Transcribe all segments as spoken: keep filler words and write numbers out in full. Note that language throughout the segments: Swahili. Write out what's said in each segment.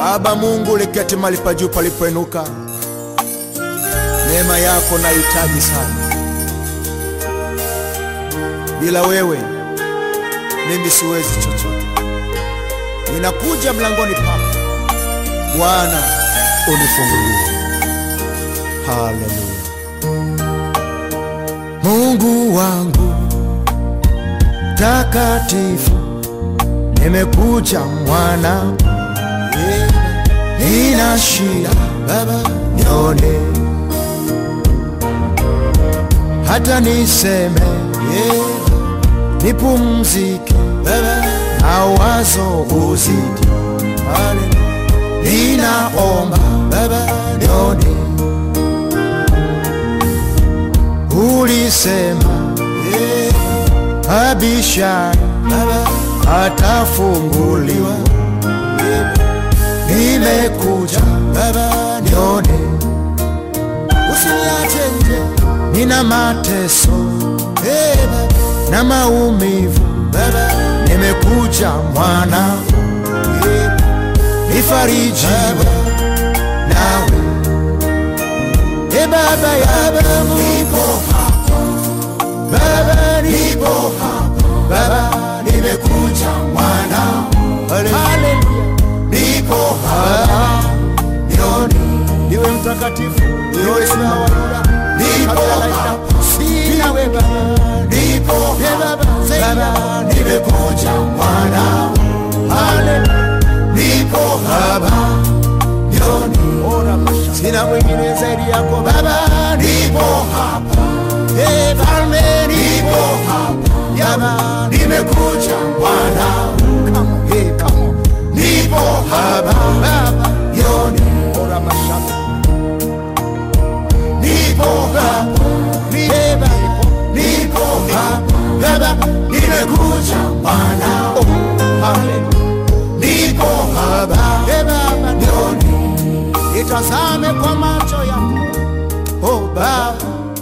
Baba Mungu, uliketi mahali pa juu palipoinuka. Neema yako nahitaji sana. Bila wewe mimi siwezi chochote. Ninakuja mlangoni pako Bwana, unifungulie. Haleluya. Mungu wangu takatifu, nimekuja mwana, nina shida Baba, nione hata niseme, nipumzike Baba, mawazo uzidi. Ninaomba Baba, nione. Ulisema abisha Baba atafunguliwa. Nimekuja Baba, nione. Usiniache nje, nina mateso Baba na maumivu Baba, nimekuja mwana, nifariji nawe. E Baba ya Baba, nipo hapa Baba, nipo hapa Baba, nimekuja mwana. Haleluya. Nipo hapa nione, niwe mtakatifu, niwe sawa. Nipo hapa sina wewe Baba, nipo hapa Baba, nimekuja mwana. Haleluya. Nipo hapa nione, ora masha, sina mwingine zaidi yako Baba. Nipo hapa e Falme, nipo hapa Baba, nimekuja mwana. Come hey, come on. Nipo hapa Baba, nione, ora masha, nipo hapa Baba, nipo hapa Baba, nimekuja mwana. Haleluya. Nipo hapa Baba, nione, itazame kwa macho yako oh Baba.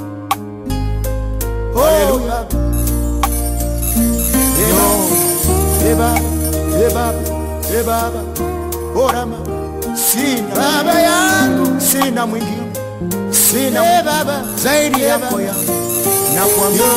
Haleluya. Eba, eba, eba, ora ma, sina Baba yangu, sina mwingine, sina e Baba zaidi yako yangu, na kuambia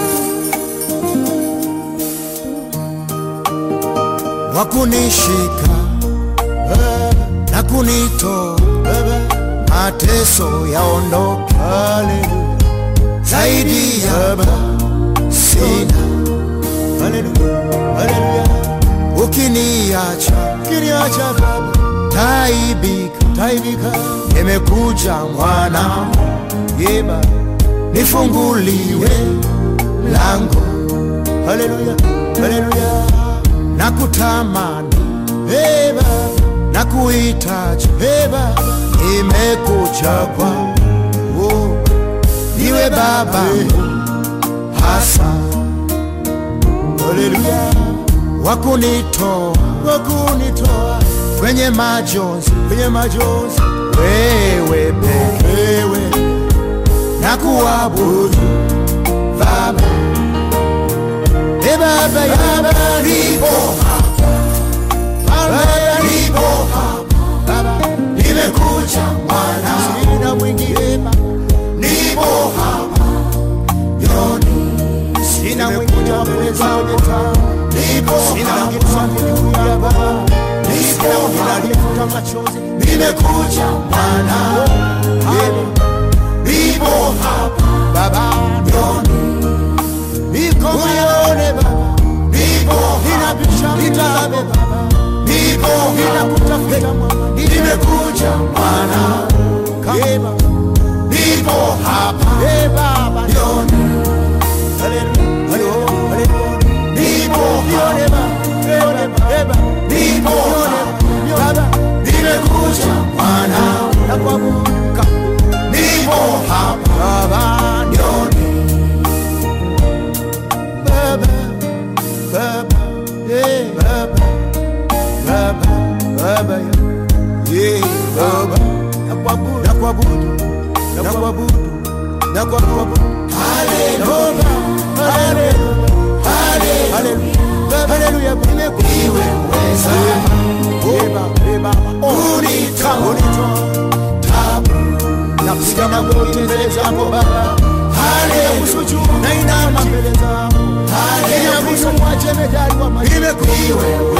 wakunishika na kunitoa Baba, mateso yaondoke. Haleluya. Zaidi ya Baba sina. Haleluya. Haleluya. Ukiniacha, ukiniacha Baba, taibika, taibika. Nimekuja mwana, yeba, nifunguliwe mlango. Haleluya. Haleluya. Nakutamani hey Baba, nakuhitaji hey Baba, nimekuja kwa oh, niwe Baba hasa. Haleluya. Wakunitoa, wakunitoa kwenye majonzi, kwenye majonzi, wewe pekee, wewe nakuabudu Baba. E Baba ya Baba, nipo hapa Baba, nipo hapa Baba, nimekuja mwana, sina mwingine. Nipo hapa yoni, sina mwingine wa kuleta ujeta. Nipo hapa Baba, nipo hapa machozi, nimekuja mwana. Nipo hapa Baba yoni, niko unione Baba, nipo ninabisha nitazame Baba, nipo ninakutafuta mwana, nimekuja mwana. Kama nipo hapa e Baba nione. Haleluya. Haleluya. Nipo nione Baba, nipo Baba, nimekuja mwana. Na kuabudu nipo hapa Baba nione. Baba, Baba, yeah, Baba, Baba, Baba, yeah, Baba, nakuabudu, nakuabudu, nakuabudu, nakuabudu. Haleluya, haleluya, haleluya, haleluya, nimekuiwe weza. Baba, unitoa tabu, napiga magoti mbele zako Baba, haleluya, nainama mbele zako, haleluya, mwache medali wa maisha,